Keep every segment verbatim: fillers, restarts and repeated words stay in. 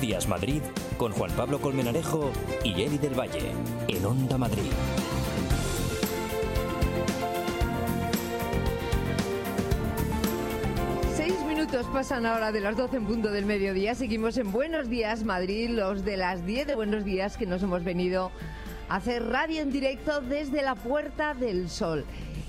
Días Madrid con Juan Pablo Colmenarejo y Eli del Valle en Onda Madrid. Seis minutos pasan ahora de las doce en punto del mediodía. Seguimos en Buenos Días Madrid, los de las diez de Buenos Días, que nos hemos venido a hacer radio en directo desde la Puerta del Sol.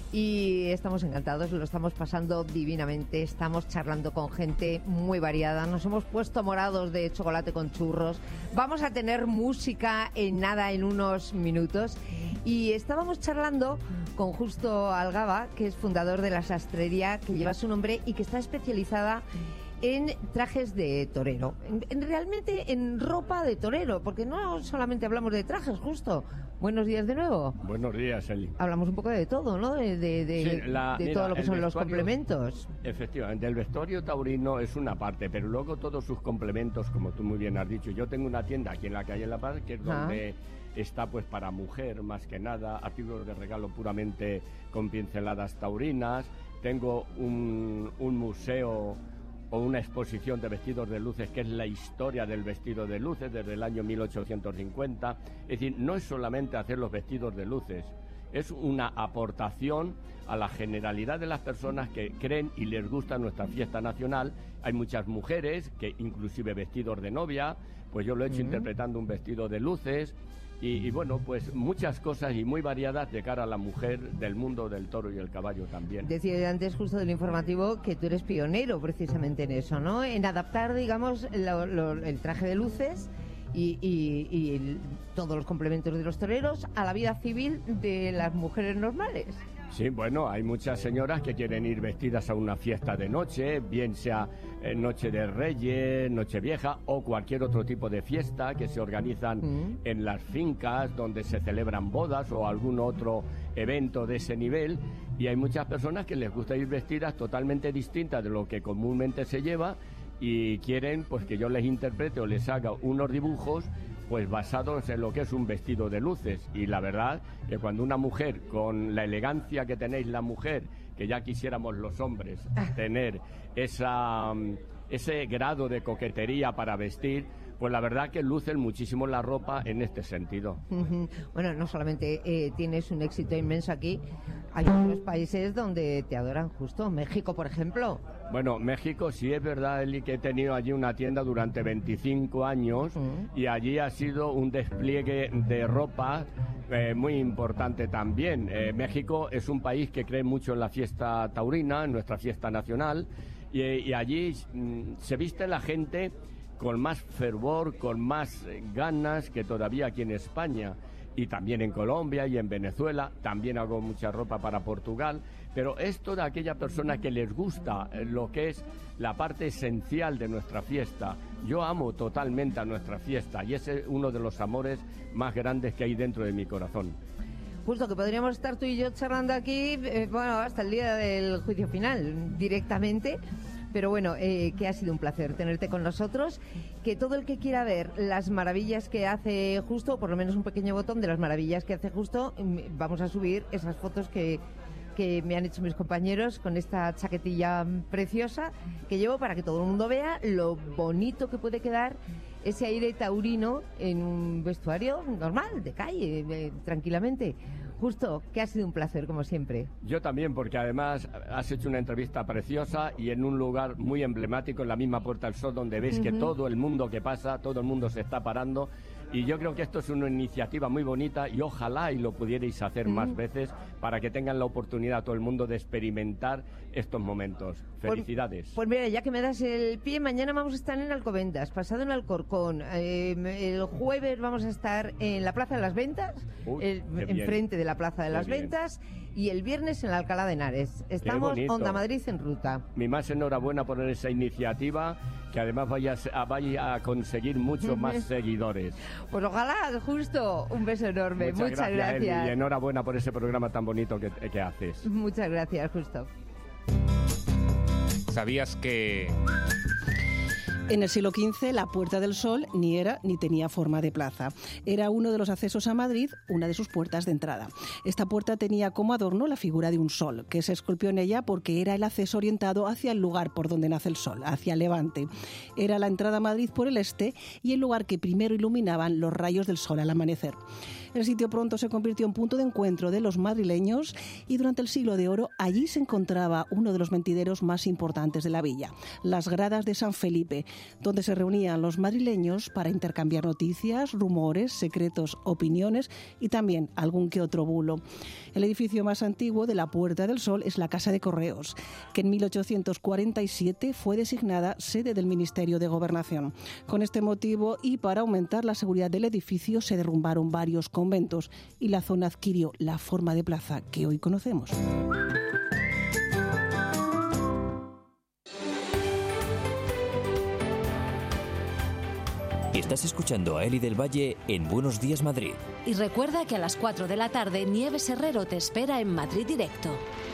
Y estamos encantados, lo estamos pasando divinamente, estamos charlando con gente muy variada, nos hemos puesto morados de chocolate con churros, vamos a tener música en nada, en unos minutos, y estábamos charlando con Justo Algaba, que es fundador de la sastrería que lleva su nombre y que está especializada en trajes de torero, en, en realmente en ropa de torero, porque no solamente hablamos de trajes, Justo. Buenos días de nuevo. Buenos días, Eli. Hablamos un poco de todo, ¿no? De, de, de, sí, la, de mira, todo lo que son los vestuario, complementos. Efectivamente, el vestuario taurino es una parte, pero luego todos sus complementos, como tú muy bien has dicho. Yo tengo una tienda aquí en la calle La Paz, que es donde ah. está pues para mujer, más que nada, artículos de regalo puramente con pinceladas taurinas. Tengo un, un museo o una exposición de vestidos de luces, que es la historia del vestido de luces desde el año mil ochocientos cincuenta. Es decir, no es solamente hacer los vestidos de luces, es una aportación a la generalidad de las personas que creen y les gusta nuestra fiesta nacional. Hay muchas mujeres que inclusive vestidos de novia, pues yo lo he hecho uh-huh. interpretando un vestido de luces. Y, y bueno, pues muchas cosas y muy variadas de cara a la mujer del mundo del toro y el caballo también. Decía antes, justo del informativo, que tú eres pionero precisamente en eso, ¿no? En adaptar, digamos, lo, lo, el traje de luces y, y, y el, todos los complementos de los toreros a la vida civil de las mujeres normales. Sí, bueno, hay muchas señoras que quieren ir vestidas a una fiesta de noche, bien sea eh, Noche de Reyes, Nochevieja o cualquier otro tipo de fiesta que se organizan mm. en las fincas donde se celebran bodas o algún otro evento de ese nivel. Y hay muchas personas que les gusta ir vestidas totalmente distintas de lo que comúnmente se lleva y quieren pues que yo les interprete o les haga unos dibujos pues basados en lo que es un vestido de luces. Y la verdad que cuando una mujer, con la elegancia que tenéis la mujer, que ya quisiéramos los hombres tener esa, ese grado de coquetería para vestir, pues la verdad que lucen muchísimo la ropa en este sentido. Bueno, no solamente eh, tienes un éxito inmenso aquí, hay otros países donde te adoran, Justo. México, por ejemplo. Bueno, México sí es verdad, Eli, que he tenido allí una tienda durante veinticinco años uh-huh. y allí ha sido un despliegue de ropa eh, muy importante también. Eh, México es un país que cree mucho en la fiesta taurina, en nuestra fiesta nacional, y, y allí mm, se viste la gente con más fervor, con más ganas que todavía aquí en España. Y también en Colombia y en Venezuela, también hago mucha ropa para Portugal, pero es toda aquella persona que les gusta lo que es la parte esencial de nuestra fiesta. Yo amo totalmente a nuestra fiesta y ese es uno de los amores más grandes que hay dentro de mi corazón. Justo que podríamos estar tú y yo charlando aquí, eh, bueno, hasta el día del juicio final, directamente. Pero bueno, eh, que ha sido un placer tenerte con nosotros, que todo el que quiera ver las maravillas que hace Justo, o por lo menos un pequeño botón de las maravillas que hace Justo, vamos a subir esas fotos que, que me han hecho mis compañeros con esta chaquetilla preciosa que llevo para que todo el mundo vea lo bonito que puede quedar ese aire taurino en un vestuario normal, de calle, eh, tranquilamente. Justo, que ha sido un placer, como siempre. Yo también, porque además has hecho una entrevista preciosa y en un lugar muy emblemático, en la misma Puerta del Sol, donde ves uh-huh. que todo el mundo que pasa, todo el mundo se está parando. Y yo creo que esto es una iniciativa muy bonita y ojalá y lo pudierais hacer uh-huh. más veces para que tengan la oportunidad todo el mundo de experimentar estos momentos. Felicidades. Pues, pues mira, ya que me das el pie, mañana vamos a estar en Alcobendas, pasado en Alcorcón. Eh, el jueves vamos a estar en la Plaza de las Ventas, Uy, el, enfrente de la Plaza de qué las bien. Ventas, y el viernes en la Alcalá de Henares. Estamos Onda Madrid en ruta. Mi más enhorabuena por esa iniciativa, que además vaya a, vaya a conseguir muchos más seguidores. Pues ojalá, Justo. Un beso enorme. Muchas, Muchas gracias. gracias. Eli, y enhorabuena por ese programa tan bonito que, que haces. Muchas gracias, Justo. ¿Sabías que En el siglo quince, la Puerta del Sol ni era ni tenía forma de plaza. Era uno de los accesos a Madrid, una de sus puertas de entrada. Esta puerta tenía como adorno la figura de un sol, que se esculpió en ella porque era el acceso orientado hacia el lugar por donde nace el sol, hacia el levante. Era la entrada a Madrid por el este y el lugar que primero iluminaban los rayos del sol al amanecer. El sitio pronto se convirtió en punto de encuentro de los madrileños y durante el Siglo de Oro allí se encontraba uno de los mentideros más importantes de la villa, las gradas de San Felipe, donde se reunían los madrileños para intercambiar noticias, rumores, secretos, opiniones y también algún que otro bulo. El edificio más antiguo de la Puerta del Sol es la Casa de Correos, que en mil ochocientos cuarenta y siete fue designada sede del Ministerio de Gobernación. Con este motivo y para aumentar la seguridad del edificio se derrumbaron varios conventos y la zona adquirió la forma de plaza que hoy conocemos. Estás escuchando a Eli del Valle en Buenos Días Madrid. Y recuerda que a las cuatro de la tarde Nieves Herrero te espera en Madrid Directo.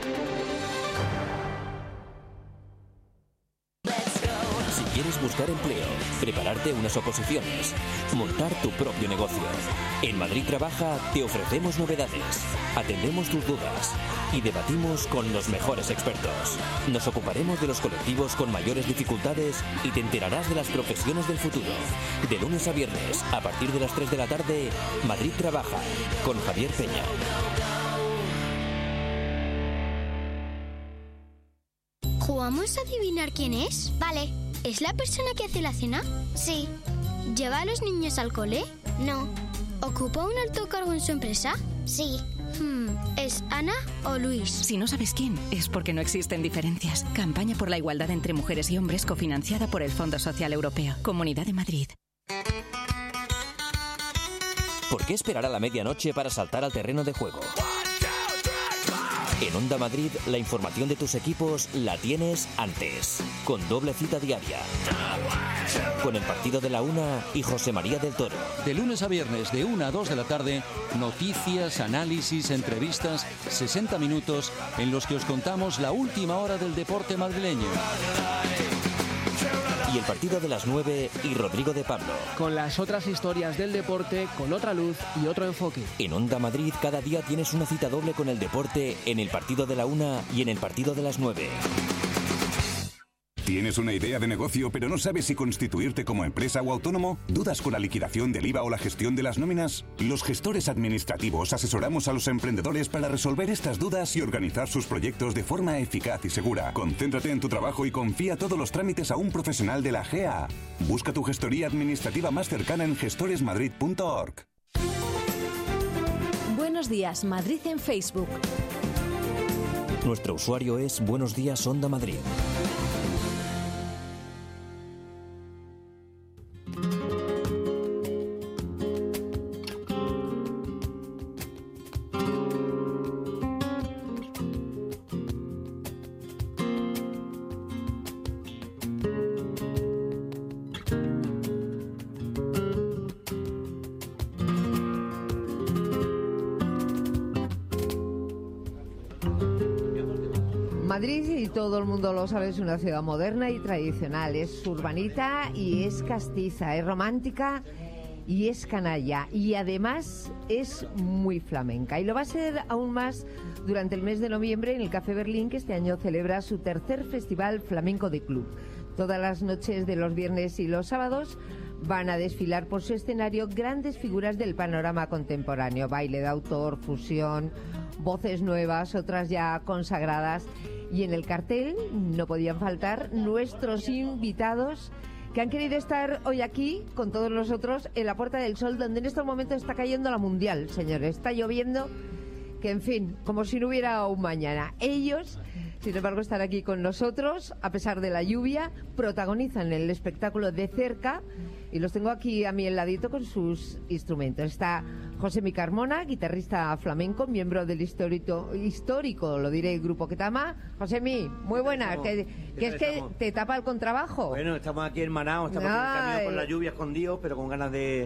Si quieres buscar empleo, prepararte unas oposiciones, montar tu propio negocio, en Madrid Trabaja te ofrecemos novedades, atendemos tus dudas y debatimos con los mejores expertos. Nos ocuparemos de los colectivos con mayores dificultades y te enterarás de las profesiones del futuro. De lunes a viernes, a partir de las tres de la tarde, Madrid Trabaja, con Javier Peña. ¿Jugamos a adivinar quién es? Vale. ¿Es la persona que hace la cena? Sí. ¿Lleva a los niños al cole? No. ¿Ocupa un alto cargo en su empresa? Sí. Hmm. ¿Es Ana o Luis? Si no sabes quién, es porque no existen diferencias. Campaña por la igualdad entre mujeres y hombres cofinanciada por el Fondo Social Europeo. Comunidad de Madrid. ¿Por qué esperar a la medianoche para saltar al terreno de juego? En Onda Madrid, la información de tus equipos la tienes antes, con doble cita diaria. Con el partido de la una y José María del Toro. De lunes a viernes, de una a dos de la tarde, noticias, análisis, entrevistas, sesenta minutos en los que os contamos la última hora del deporte madrileño. Y el partido de las nueve y Rodrigo de Pablo. Con las otras historias del deporte, con otra luz y otro enfoque. En Onda Madrid cada día tienes una cita doble con el deporte en el partido de la una y en el partido de las nueve. ¿Tienes una idea de negocio pero no sabes si constituirte como empresa o autónomo? ¿Dudas con la liquidación del I V A o la gestión de las nóminas? Los gestores administrativos asesoramos a los emprendedores para resolver estas dudas y organizar sus proyectos de forma eficaz y segura. Concéntrate en tu trabajo y confía todos los trámites a un profesional de la G A. Busca tu gestoría administrativa más cercana en gestores madrid punto org. Buenos días, Madrid en Facebook. Nuestro usuario es Buenos Días Onda Madrid. Madrid, y todo el mundo lo sabe, es una ciudad moderna y tradicional. Es urbanita y es castiza, es romántica y es canalla. Y además es muy flamenca. Y lo va a ser aún más durante el mes de noviembre en el Café Berlín, que este año celebra su tercer Festival Flamenco de Club. Todas las noches de los viernes y los sábados van a desfilar por su escenario grandes figuras del panorama contemporáneo. Baile de autor, fusión, voces nuevas, otras ya consagradas. Y en el cartel no podían faltar nuestros invitados que han querido estar hoy aquí con todos nosotros en la Puerta del Sol, donde en estos momentos está cayendo la Mundial, señores. Está lloviendo, que en fin, como si no hubiera un mañana. Ellos, sin embargo, están aquí con nosotros, a pesar de la lluvia, protagonizan el espectáculo de cerca y los tengo aquí a mi ladito con sus instrumentos. Está Josemi Carmona, guitarrista flamenco, miembro del histórico, histórico, lo diré, Grupo Ketama. Josemi, muy buenas. ¿Qué, ¿Qué es que te tapa el contrabajo? Bueno, estamos aquí hermanados, estamos Ay. aquí en el camino con la lluvia escondidos, pero con ganas de,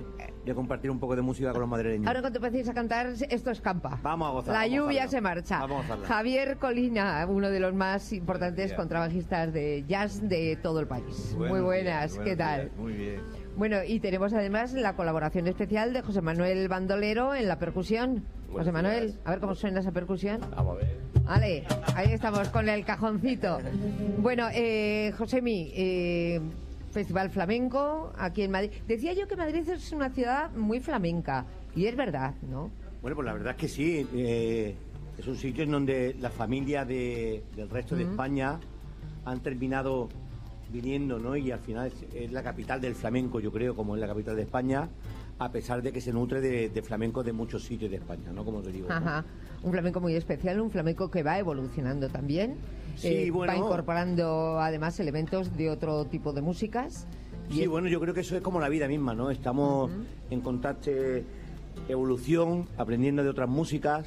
y a compartir un poco de música con los madrileños. Ahora cuando empecéis a cantar, esto escampa. Vamos a gozar. La vamos lluvia a se marcha. Vamos a gozarla. Javier Colina, uno de los más importantes contrabajistas de jazz de todo el país. Buenos Muy buenas, días, ¿qué buenos tal? días, muy bien. Bueno, y tenemos además la colaboración especial de José Manuel Bandolero en la percusión. Buenos José Manuel, días. a ver cómo suena esa percusión. Vamos a ver. Vale, ahí estamos con el cajoncito. Bueno, eh, Josemi, eh, Festival Flamenco aquí en Madrid. Decía yo que Madrid es una ciudad muy flamenca, y es verdad, ¿no? Bueno, pues la verdad es que sí. Eh, es un sitio en donde las familias de, del resto de Mm. España han terminado viniendo, ¿no? Y al final es, es la capital del flamenco, yo creo, como es la capital de España, a pesar de que se nutre de, de flamenco de muchos sitios de España, ¿no? Como te digo. ¿no? Ajá. Un flamenco muy especial, un flamenco que va evolucionando también. Sí, Eh, bueno. Va incorporando además elementos de otro tipo de músicas. Y Sí, es- bueno, yo creo que eso es como la vida misma, ¿no? Estamos en constante evolución, aprendiendo de otras músicas.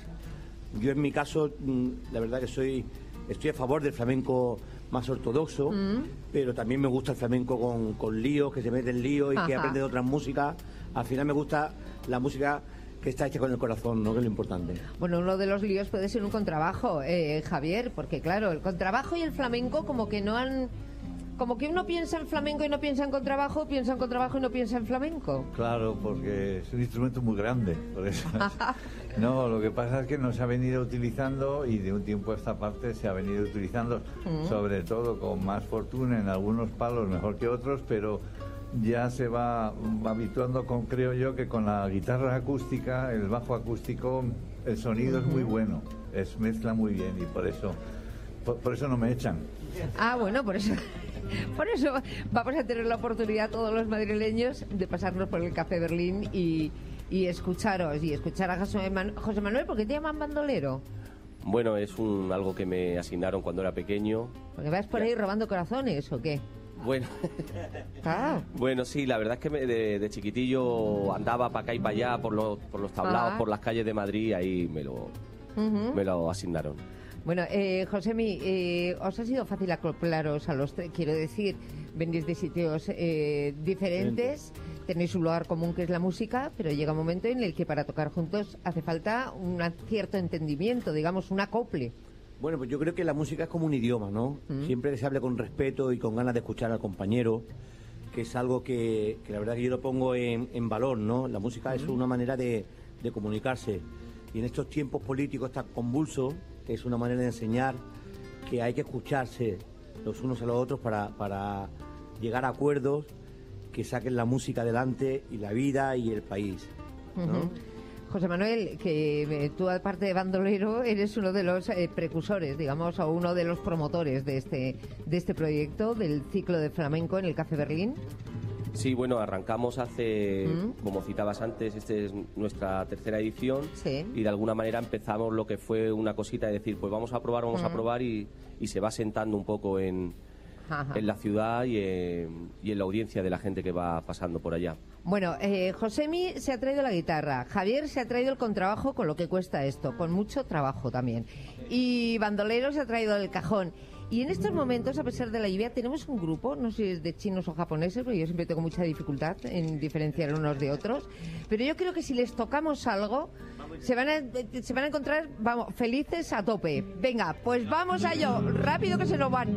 Yo en mi caso, mm, la verdad que soy estoy a favor del flamenco más ortodoxo, Mm. pero también me gusta el flamenco con, con líos, que se mete en líos y que Ajá. aprende de otras músicas. Al final me gusta la música que está hecha con el corazón, ¿no? Que es lo importante. Bueno, uno de los líos puede ser un contrabajo, eh, Javier, porque claro, el contrabajo y el flamenco como que no han... Como que uno piensa en flamenco y no piensa en contrabajo, piensa en contrabajo y no piensa en flamenco. Claro, porque es un instrumento muy grande, por eso. No, lo que pasa es que no se ha venido utilizando y de un tiempo a esta parte se ha venido utilizando, Mm. sobre todo con más fortuna en algunos palos mejor que otros, pero ya se va, va habituando con, creo yo, que con la guitarra acústica, el bajo acústico, el sonido es muy bueno, es mezcla muy bien y por eso, por, por eso no me echan. Ah, bueno, por eso... Por eso vamos a tener la oportunidad todos los madrileños de pasarnos por el Café Berlín y, y escucharos y escuchar a José, Man- José Manuel, ¿por qué te llaman bandolero? Bueno, es un algo que me asignaron cuando era pequeño. ¿Porque vas por ahí robando corazones o qué? Bueno, Claro. bueno, sí, la verdad es que me- de, de chiquitillo andaba para acá y para allá por los, por los tablados, Ah. por las calles de Madrid, ahí me lo, Ujú. me lo asignaron. Bueno, eh, Josemi, eh, ¿os ha sido fácil acoplaros a los tres? Quiero decir, venís de sitios eh, diferentes, tenéis un lugar común que es la música, pero llega un momento en el que para tocar juntos hace falta un cierto entendimiento, digamos, un acople. Bueno, pues yo creo que la música es como un idioma, ¿no? Mm. Siempre que se hable con respeto y con ganas de escuchar al compañero, que es algo que, que la verdad que yo lo pongo en, en valor, ¿no? La música es una manera de, de comunicarse. Y en estos tiempos políticos tan convulsos, es una manera de enseñar que hay que escucharse los unos a los otros para, para llegar a acuerdos que saquen la música adelante y la vida y el país, ¿no? Ujú. José Manuel, que eh, tú aparte de bandolero eres uno de los eh, precursores, digamos, o uno de los promotores de este de este proyecto del ciclo de flamenco en el Café Berlín. Sí, bueno, arrancamos hace, Mm. como citabas antes, esta es nuestra tercera edición Sí. y de alguna manera empezamos lo que fue una cosita de decir, pues vamos a probar, vamos a Mm. probar y, y se va sentando un poco en, Ajá. en la ciudad y en, y en la audiencia de la gente que va pasando por allá. Bueno, eh, Josemi se ha traído la guitarra, Javier se ha traído el contrabajo con lo que cuesta esto, con mucho trabajo también. Y Bandolero se ha traído el cajón. Y en estos momentos, a pesar de la lluvia, tenemos un grupo, no sé si es de chinos o japoneses, porque yo siempre tengo mucha dificultad en diferenciar unos de otros, pero yo creo que si les tocamos algo, se van a, se van a encontrar, vamos, felices a tope. Venga, pues vamos a ello, rápido que se nos van.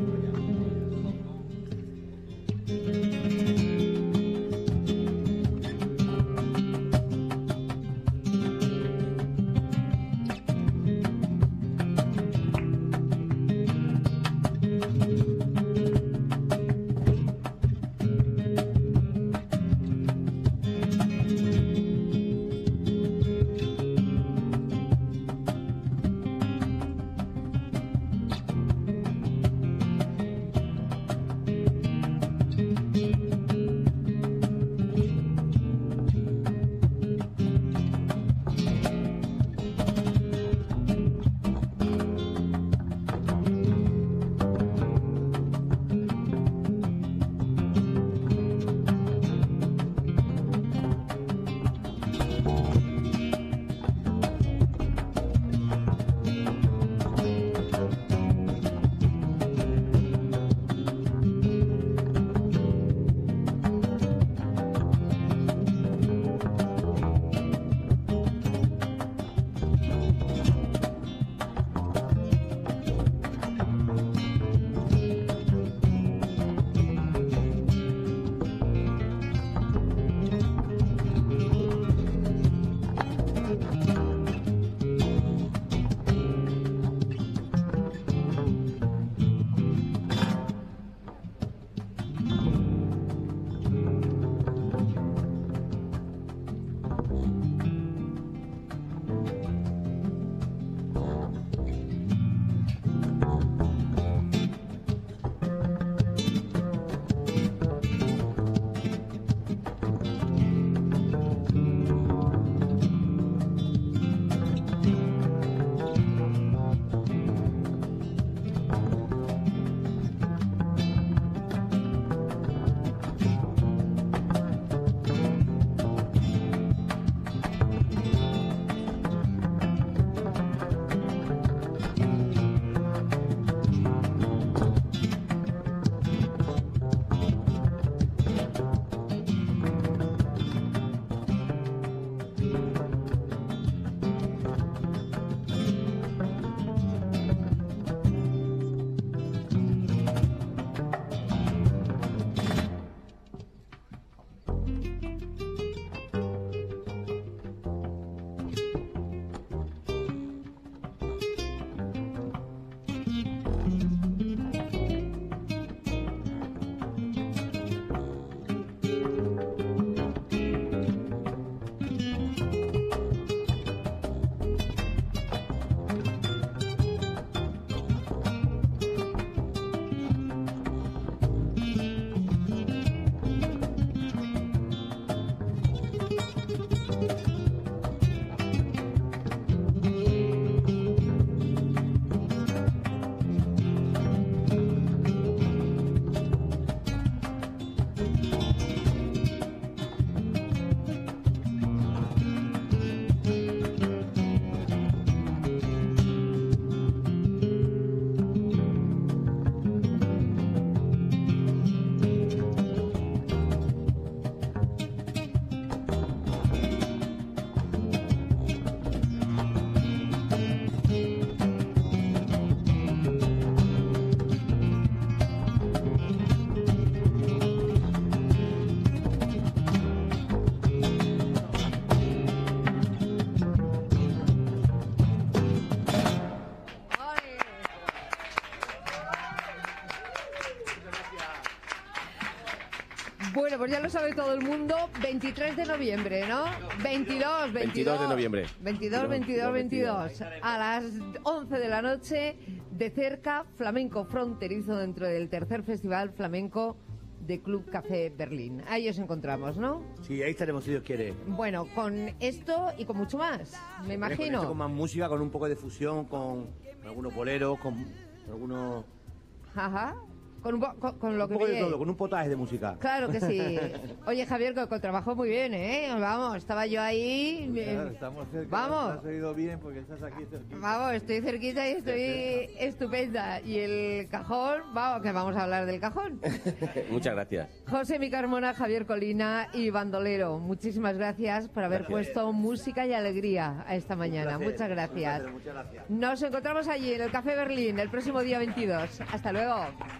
lo sabe todo el mundo, veintitrés de noviembre, ¿no? veintidós, veintidós. veintidós de noviembre. veintidós, veintidós, veintidós. A las once de la noche, de cerca, flamenco fronterizo dentro del tercer Festival Flamenco de Club Café Berlín. Ahí os encontramos, ¿no? Sí, ahí estaremos si Dios quiere. Bueno, con esto y con mucho más, me imagino. Con, esto, con más música, con un poco de fusión, con algunos boleros, con algunos... Ajá. Con, un po con, con lo un que poco de viene. todo, con un potaje de música. Claro que sí. Oye, Javier, que, que trabajó muy bien, ¿eh? Vamos, estaba yo ahí. Claro, estamos cerca. Vamos. Has oído bien porque estás aquí cerquita. Vamos, estoy cerquita y estoy estupenda. Y el cajón, vamos, que vamos a hablar del cajón. Muchas gracias. José Mi Carmona, Javier Colina y Bandolero, muchísimas gracias por haber Gracias. puesto música y alegría a esta mañana. placer, Muchas gracias. un placer, muchas gracias. Nos encontramos allí en el Café Berlín el próximo día veintidós. Hasta luego.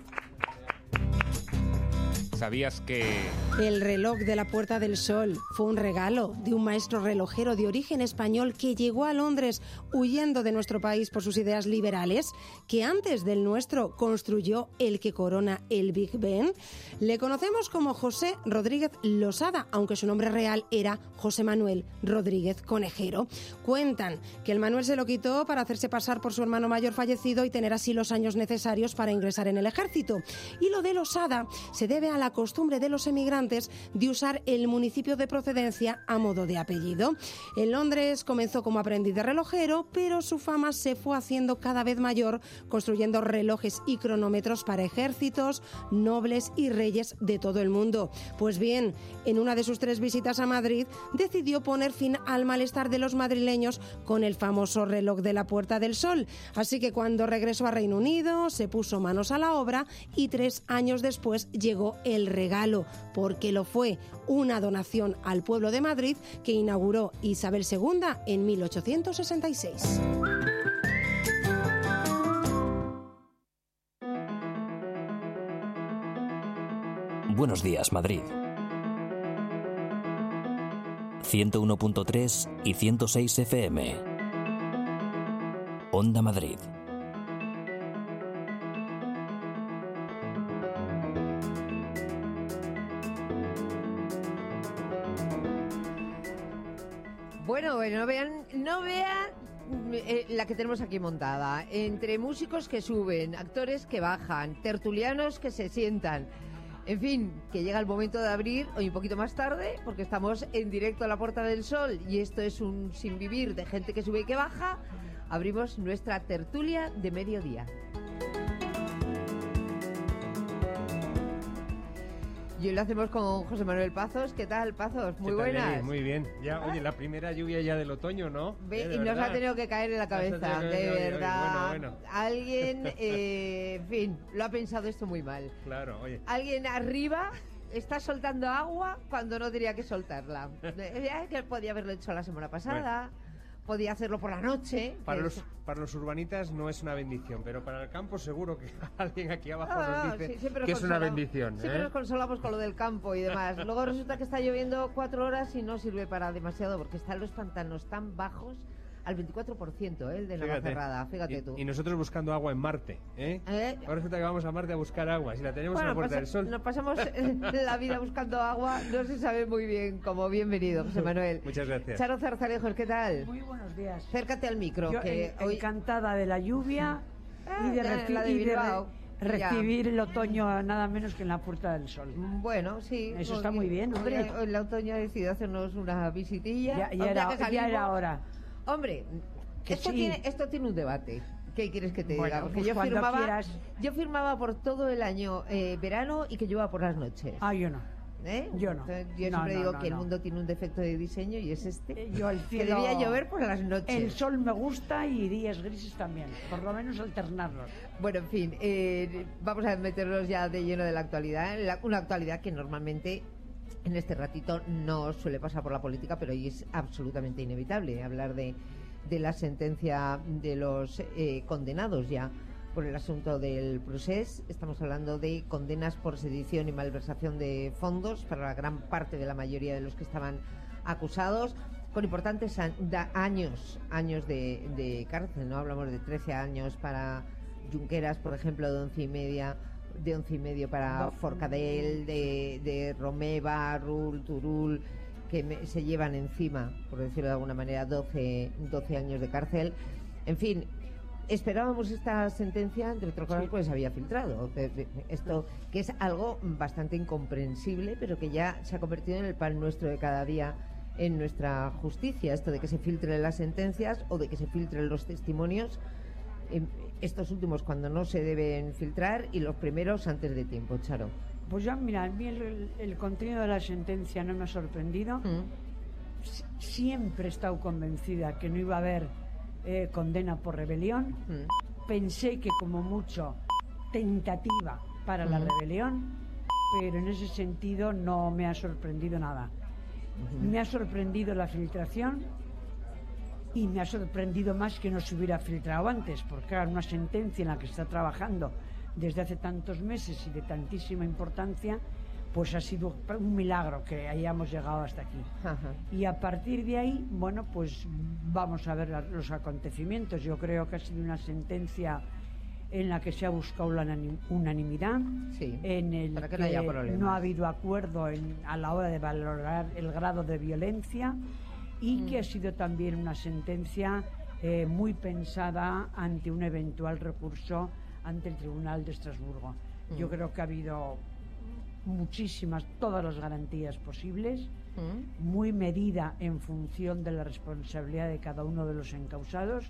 ¿Sabías que...? El reloj de la Puerta del Sol fue un regalo de un maestro relojero de origen español que llegó a Londres huyendo de nuestro país por sus ideas liberales, que antes del nuestro construyó el que corona el Big Ben? Le conocemos como José Rodríguez Losada, aunque su nombre real era José Manuel Rodríguez Conejero. Cuentan que el Manuel se lo quitó para hacerse pasar por su hermano mayor fallecido y tener así los años necesarios para ingresar en el ejército. Y lo de Losada se debe a la costumbre de los emigrantes de usar el municipio de procedencia a modo de apellido. En Londres comenzó como aprendiz de relojero, pero su fama se fue haciendo cada vez mayor, construyendo relojes y cronómetros para ejércitos, nobles y reyes de todo el mundo. Pues bien, en una de sus tres visitas a Madrid, decidió poner fin al malestar de los madrileños con el famoso reloj de la Puerta del Sol. Así que cuando regresó a Reino Unido, se puso manos a la obra y tres años después llegó el regalo, porque lo fue, una donación al pueblo de Madrid que inauguró Isabel segunda en mil ochocientos sesenta y seis. Buenos días, Madrid. ciento uno punto tres y ciento seis F M. Onda Madrid. Bueno, bueno, no vean, no vean eh, la que tenemos aquí montada. Entre músicos que suben, actores que bajan, tertulianos que se sientan. En fin, que llega el momento de abrir hoy un poquito más tarde, porque estamos en directo a la Puerta del Sol y esto es un sin vivir de gente que sube y que baja. Abrimos nuestra tertulia de mediodía. Y hoy lo hacemos con José Manuel Pazos. ¿Qué tal, Pazos? Muy ¿Qué tal, buenas. Eli? Muy bien. Ya, oye, la primera lluvia ya del otoño, ¿no? Ve, Eh, y nos verdad. ha tenido que caer en la cabeza, Oye, de oye, oye, verdad. bueno, bueno. Alguien, eh, en fin, lo ha pensado esto muy mal. Claro, oye. Alguien arriba está soltando agua cuando no tenía que soltarla. Eh, que podía haberlo hecho la semana pasada, podía hacerlo por la noche. Para que los, es- para los urbanitas no es una bendición, pero para el campo seguro que alguien aquí abajo No, no, nos dice sí, siempre nos que es una consolamos- bendición. Siempre ¿eh? nos consolamos con lo del campo y demás. Luego resulta que está lloviendo cuatro horas y no sirve para demasiado porque están los pantanos tan bajos al veinticuatro por ciento, ¿eh? El de Navacerrada, fíjate y, tú. y nosotros buscando agua en Marte, ¿eh? ¿Eh? Ahora resulta que vamos a Marte a buscar agua. Si la tenemos en Bueno, la Puerta pasa- del Sol. nos pasamos eh, la vida buscando agua, no se sabe muy bien cómo. Bienvenido, José Manuel. Muchas gracias. Charo Zarzalejos, ¿qué tal? Muy buenos días. Acércate al micro, Yo que en- hoy... encantada de la lluvia Ah, y de, la- reci- la de y de Bilbao. re- Ya. recibir el otoño nada menos que en la Puerta del Sol. Bueno, sí. Eso está porque muy bien, hombre. hoy- hoy el otoño ha decidido hacernos una visitilla. Ya, ya Aunque era, que ya salimos- era hora. Hombre, Que esto, sí. tiene, esto tiene un debate. ¿Qué quieres que te Bueno, diga? Porque pues yo cuando firmaba, quieras. yo firmaba por todo el año eh, verano y que llueva por las noches. Ah, yo no. ¿Eh? Yo no. Entonces, yo No, siempre no, digo no, que el no. mundo tiene un defecto de diseño y es este. Yo el Que cielo... debía llover por las noches. El sol me gusta y días grises también. Por lo menos alternarlos. Bueno, en fin, eh, vamos a meternos ya de lleno de la actualidad. La- una actualidad que normalmente en este ratito no suele pasar por la política, pero hoy es absolutamente inevitable hablar de, de la sentencia de los eh, condenados ya por el asunto del procés. Estamos hablando de condenas por sedición y malversación de fondos para la gran parte de la mayoría de los que estaban acusados, con importantes a- da- años años de, de cárcel, ¿no? Hablamos de trece años para Junqueras, por ejemplo, de once y media de once y medio para Forcadell, de, de Romeva, Rull, Turul, que me, se llevan encima, por decirlo de alguna manera, doce, doce años de cárcel. En fin, esperábamos esta sentencia, entre otras cosas, sí, pues había filtrado. Esto que es algo bastante incomprensible, pero que ya se ha convertido en el pan nuestro de cada día en nuestra justicia. Esto de que se filtren las sentencias o de que se filtren los testimonios, estos últimos cuando no se deben filtrar y los primeros antes de tiempo. Charo. Pues ya, mira, a mí el, el contenido de la sentencia no me ha sorprendido. Mm. Siempre he estado convencida que no iba a haber eh, condena por rebelión. Mm. Pensé que como mucho tentativa para mm. la rebelión, pero en ese sentido no me ha sorprendido nada. Mm-hmm. Me ha sorprendido la filtración y me ha sorprendido más que no se hubiera filtrado antes, porque era una sentencia en la que está trabajando desde hace tantos meses y de tantísima importancia, pues ha sido un milagro que hayamos llegado hasta aquí. Ajá. Y a partir de ahí, bueno, pues vamos a ver la, los acontecimientos. Yo creo que ha sido una sentencia en la que se ha buscado la unanimidad, sí, en el para que, que no, no ha habido acuerdo en, a la hora de valorar el grado de violencia, y mm. que ha sido también una sentencia eh, muy pensada ante un eventual recurso ante el Tribunal de Estrasburgo. Mm. Yo creo que ha habido muchísimas, todas las garantías posibles, mm. muy medida en función de la responsabilidad de cada uno de los encausados,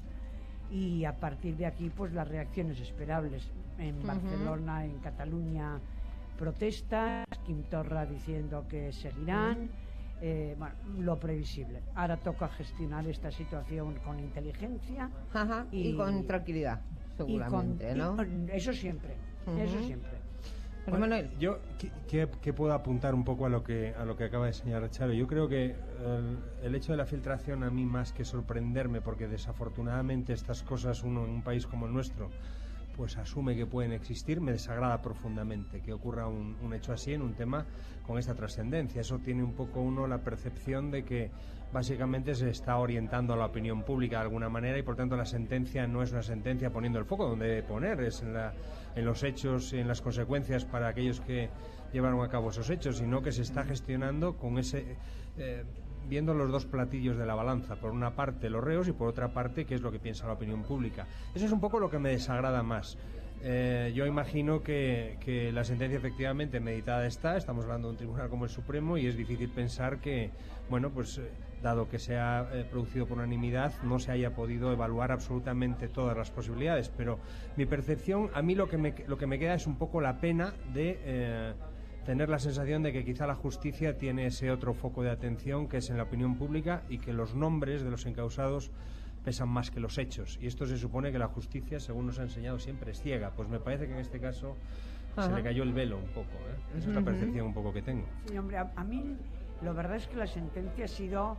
y a partir de aquí pues las reacciones esperables. En uh-huh. Barcelona, en Cataluña, protestas, Quim Torra diciendo que seguirán, uh-huh. eh, bueno, lo previsible. Ahora toca gestionar esta situación con inteligencia uh-huh. y, y con tranquilidad, seguramente, y con, ¿no? Y con, eso siempre, uh-huh. eso siempre. Bueno, Manuel, yo que, que puedo apuntar un poco a lo que a lo que acaba de señalar Charo. Yo creo que el, el hecho de la filtración, a mí, más que sorprenderme, porque desafortunadamente estas cosas uno en un país como el nuestro pues asume que pueden existir, me desagrada profundamente que ocurra un, un hecho así en un tema con esta trascendencia. Eso tiene un poco uno la percepción de que básicamente se está orientando a la opinión pública de alguna manera, y por tanto la sentencia no es una sentencia poniendo el foco donde debe poner, es en, la, en los hechos y en las consecuencias para aquellos que llevaron a cabo esos hechos, sino que se está gestionando con ese eh, viendo los dos platillos de la balanza, por una parte los reos y por otra parte qué es lo que piensa la opinión pública. Eso es un poco lo que me desagrada más. Eh, yo imagino que, que la sentencia efectivamente meditada está, estamos hablando de un tribunal como el Supremo, y es difícil pensar que, bueno, pues eh, dado que se ha eh, producido por unanimidad, no se haya podido evaluar absolutamente todas las posibilidades, pero mi percepción, a mí lo que me, lo que me queda es un poco la pena de eh, tener la sensación de que quizá la justicia tiene ese otro foco de atención que es en la opinión pública, y que los nombres de los encausados pesan más que los hechos, y esto se supone que la justicia, según nos ha enseñado siempre, es ciega. Pues me parece que en este caso Ajá. se le cayó el velo un poco, ¿eh? Esa es la percepción un poco que tengo. Sí, hombre, a, a mí la verdad es que la sentencia ha sido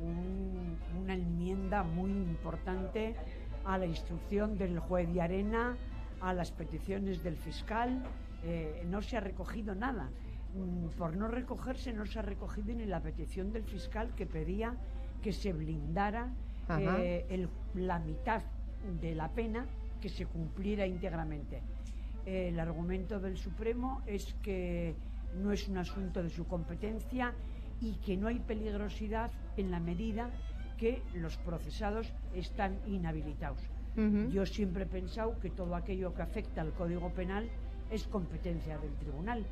un, una enmienda muy importante a la instrucción del juez de Arena, a las peticiones del fiscal. Eh, no se ha recogido nada. Mm, por no recogerse, no se ha recogido ni la petición del fiscal, que pedía que se blindara eh, el, la mitad de la pena, que se cumpliera íntegramente. Eh, el argumento del Supremo es que no es un asunto de su competencia y que no hay peligrosidad en la medida que los procesados están inhabilitados. Uh-huh. Yo siempre he pensado que todo aquello que afecta al Código Penal es competencia del tribunal,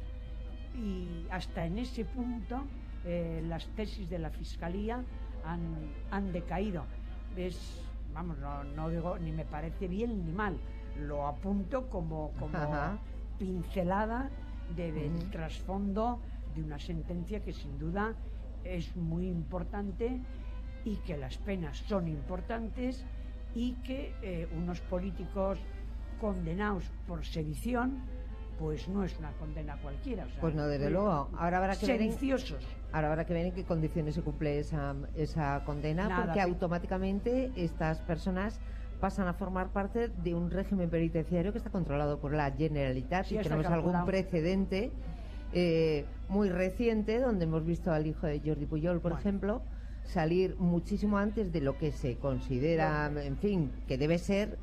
y hasta en ese punto eh, las tesis de la Fiscalía han, han decaído. Es, vamos, no, no digo ni me parece bien ni mal, lo apunto como, como pincelada de, del uh-huh. trasfondo de una sentencia que sin duda es muy importante, y que las penas son importantes, y que eh, unos políticos condenados por sedición pues no es una condena cualquiera. O sea, pues no, desde luego. Ahora habrá que sediciosos. ver en, ahora habrá que ver en qué condiciones se cumple esa, esa condena, Nada, porque que... automáticamente estas personas pasan a formar parte de un régimen penitenciario que está controlado por la Generalitat, sí, y tenemos algún precedente eh, muy reciente donde hemos visto al hijo de Jordi Pujol, por bueno. ejemplo, salir muchísimo antes de lo que se considera, bueno. en fin, que debe ser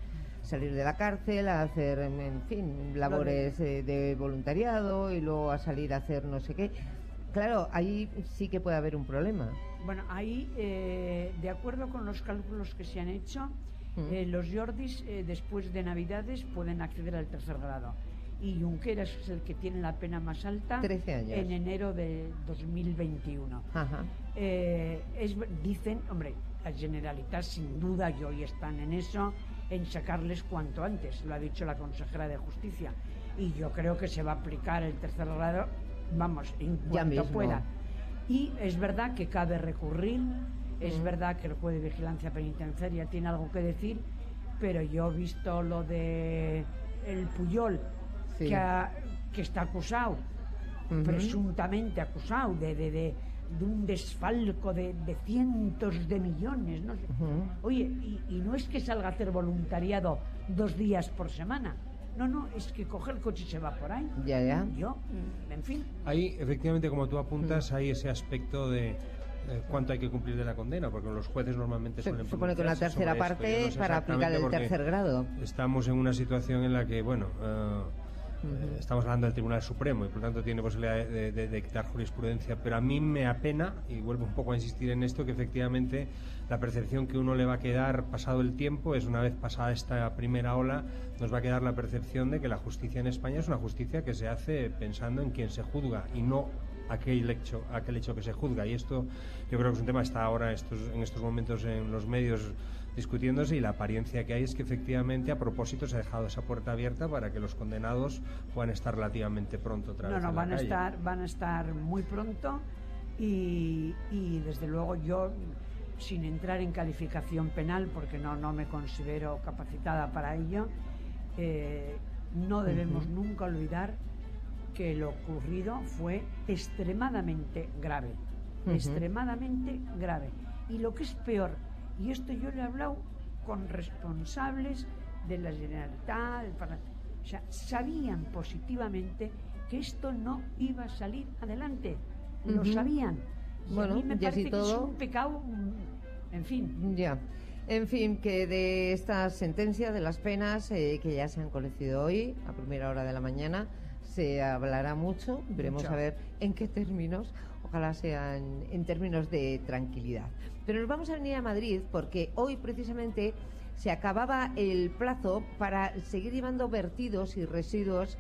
salir de la cárcel, a hacer, en fin, labores eh, de voluntariado y luego a salir a hacer no sé qué. Claro, ahí sí que puede haber un problema. Bueno, ahí, eh, de acuerdo con los cálculos que se han hecho, mm. eh, los Jordis eh, después de Navidades pueden acceder al tercer grado. Y Junqueras es el que tiene la pena más alta, trece años. En enero de dos mil veintiuno. Ajá. Eh, es, dicen, hombre, la Generalitat sin duda, y hoy están en eso, en sacarles cuanto antes, lo ha dicho la consejera de Justicia. Y yo creo que se va a aplicar el tercer grado, vamos, en cuanto pueda. Y es verdad que cabe recurrir, es mm. verdad que el juez de vigilancia penitenciaria tiene algo que decir, pero yo he visto lo de el Puyol, sí. que, ha, que está acusado, uh-huh. presuntamente acusado de, de, de, de un desfalco de, de cientos de millones, no sé. Uh-huh. Oye, y, y no es que salga a hacer voluntariado dos días por semana. No, no, es que coge el coche y se va por ahí. Ya, ya. Yo, en fin. Ahí, efectivamente, como tú apuntas, mm. hay ese aspecto de eh, cuánto hay que cumplir de la condena, porque los jueces normalmente se suelen supone que una tercera parte no sé para aplicar el tercer grado. Estamos en una situación en la que, bueno, uh, uh-huh. estamos hablando del Tribunal Supremo y por lo tanto tiene posibilidad de, de, de, de dictar jurisprudencia, pero a mí me apena, y vuelvo un poco a insistir en esto, que efectivamente la percepción que uno le va a quedar pasado el tiempo es, una vez pasada esta primera ola, nos va a quedar la percepción de que la justicia en España es una justicia que se hace pensando en quien se juzga y no aquel hecho, aquel hecho que se juzga. Y esto yo creo que es un tema que está ahora estos, en estos momentos en los medios discutiéndose, y la apariencia que hay es que efectivamente a propósito se ha dejado esa puerta abierta para que los condenados puedan estar relativamente pronto otra vez. No, no, en la van a calle. estar, van a estar muy pronto y, y desde luego yo, sin entrar en calificación penal, porque no, no me considero capacitada para ello, eh, no debemos uh-huh. nunca olvidar que lo ocurrido fue extremadamente grave, uh-huh. extremadamente grave. Y lo que es peor, y esto yo le he hablado con responsables de la Generalitat, del Parlamento, o sea, sabían positivamente que esto no iba a salir adelante, uh-huh. lo sabían. Y bueno, a mí me parece que todo... es un pecado, en fin. Ya. En fin, que de esta sentencia, de las penas eh, que ya se han conocido hoy, a primera hora de la mañana, se hablará mucho. Veremos mucho. A ver en qué términos. Ojalá sean en términos de tranquilidad. Pero nos vamos a venir a Madrid porque hoy precisamente se acababa el plazo para seguir llevando vertidos y residuos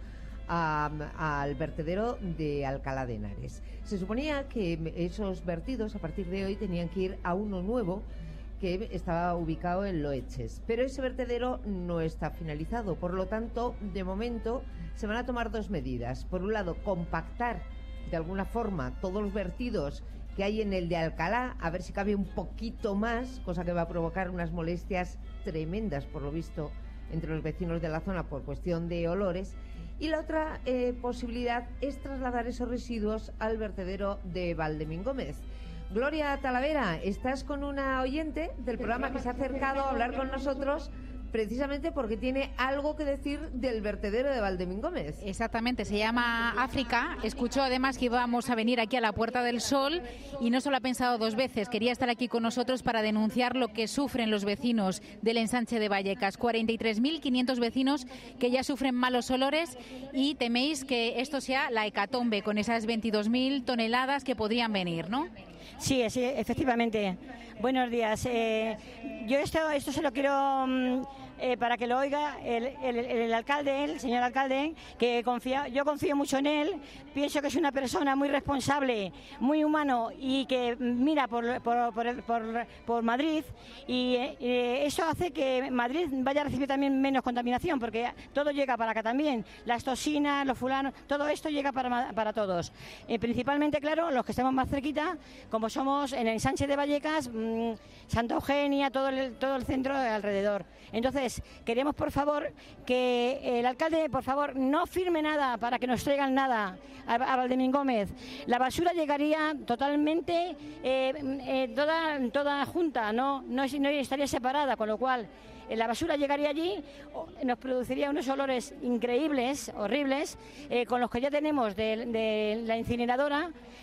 a, al vertedero de Alcalá de Henares. Se suponía que esos vertidos a partir de hoy tenían que ir a uno nuevo que estaba ubicado en Loeches, pero ese vertedero no está finalizado, por lo tanto, de momento se van a tomar dos medidas. Por un lado, compactar de alguna forma todos los vertidos que hay en el de Alcalá, a ver si cabe un poquito más, cosa que va a provocar unas molestias tremendas, por lo visto, entre los vecinos de la zona por cuestión de olores. Y la otra eh, posibilidad es trasladar esos residuos al vertedero de Valdemín-Gómez. Gloria Talavera, estás con una oyente del programa que se ha acercado a hablar con nosotros precisamente porque tiene algo que decir del vertedero de Valdemín-Gómez. Exactamente, se llama África. Escuchó además que íbamos a venir aquí a la Puerta del Sol y no solo ha pensado dos veces, quería estar aquí con nosotros para denunciar lo que sufren los vecinos del ensanche de Vallecas. cuarenta y tres mil quinientos vecinos que ya sufren malos olores y teméis que esto sea la hecatombe con esas veintidós mil toneladas que podrían venir, ¿no? Sí, sí, efectivamente. Buenos días. Eh, yo esto, esto se lo quiero mm, eh, para que lo oiga el, el, el alcalde, el señor alcalde, que confía, yo confío mucho en él. Pienso que es una persona muy responsable, muy humano y que mira por, por, por, por, por Madrid. Y eh, eso hace que Madrid vaya a recibir también menos contaminación, porque todo llega para acá también. Las toxinas, los fulanos, todo esto llega para, para todos. Eh, principalmente, claro, los que estamos más cerquita, como somos en el ensanche de Vallecas, mmm, Santa Eugenia, todo el, todo el centro de alrededor. Entonces, queremos por favor que el alcalde, por favor, no firme nada para que nos traigan nada a, a Valdemín-Gómez. La basura llegaría totalmente, eh, eh, toda, toda junta, no, no, no estaría separada, con lo cual la basura llegaría allí, nos produciría unos olores increíbles, horribles, eh, con los que ya tenemos de, de la incineradora,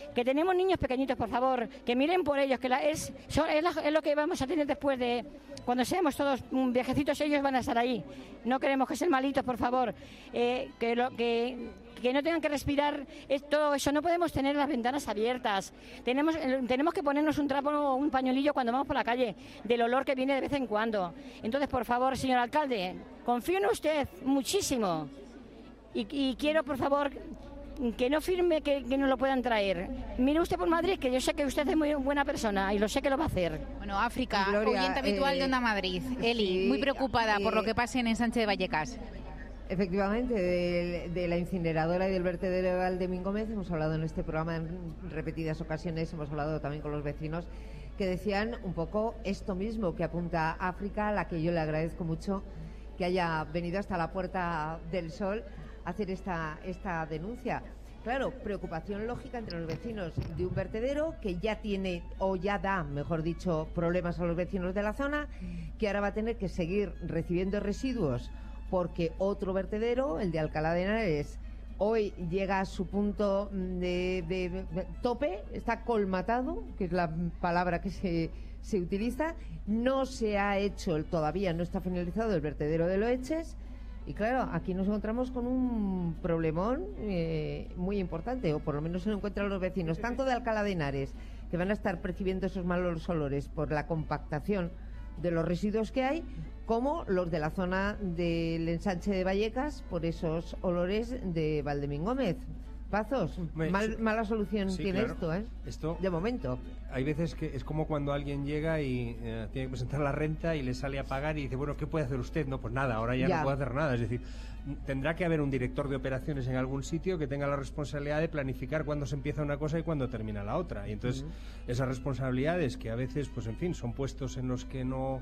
que tenemos niños pequeñitos, por favor, que miren por ellos, que la, es, son, es, la, es lo que vamos a tener después de, cuando seamos todos viejecitos, ellos van a estar ahí. No queremos que sean malitos, por favor, eh, que, lo, que, que no tengan que respirar es, todo eso. No podemos tener las ventanas abiertas. Tenemos, tenemos que ponernos un trapo o un pañuelillo cuando vamos por la calle, del olor que viene de vez en cuando. Entonces, por favor, señor alcalde, confío en usted muchísimo y, y quiero, por favor, que no firme que, que no lo puedan traer. Mire usted por Madrid, que yo sé que usted es muy buena persona y lo sé que lo va a hacer. Bueno, África, Gloria, oyente habitual eh, de Onda Madrid. Eli, sí, muy preocupada eh, por lo que pase en Ensanche de Vallecas. Efectivamente, de, de la incineradora y del vertedero de Valdemín Gómez hemos hablado en este programa en repetidas ocasiones, hemos hablado también con los vecinos que decían un poco esto mismo que apunta África, a la que yo le agradezco mucho que haya venido hasta la Puerta del Sol a hacer esta, esta denuncia. Claro, preocupación lógica entre los vecinos de un vertedero que ya tiene, o ya da, mejor dicho, problemas a los vecinos de la zona, que ahora va a tener que seguir recibiendo residuos porque otro vertedero, el de Alcalá de Henares, hoy llega a su punto de, de, de tope, está colmatado, que es la palabra que se, se utiliza, no se ha hecho, todavía no está finalizado el vertedero de Loeches. Y claro, aquí nos encontramos con un problemón eh, muy importante, o por lo menos se lo encuentran los vecinos, tanto de Alcalá de Henares, que van a estar percibiendo esos malos olores por la compactación de los residuos que hay, como los de la zona del Ensanche de Vallecas, por esos olores de Valdemín Gómez. Pazos, mal, mala solución sí, tiene claro. esto, ¿eh? Esto, de momento. Hay veces que es como cuando alguien llega y eh, tiene que presentar la renta y le sale a pagar y dice, bueno, ¿qué puede hacer usted? No, pues nada, ahora ya, ya no puede hacer nada. Es decir, tendrá que haber un director de operaciones en algún sitio que tenga la responsabilidad de planificar cuándo se empieza una cosa y cuándo termina la otra. Y entonces, uh-huh. esas responsabilidades que a veces, pues en fin, son puestos en los que no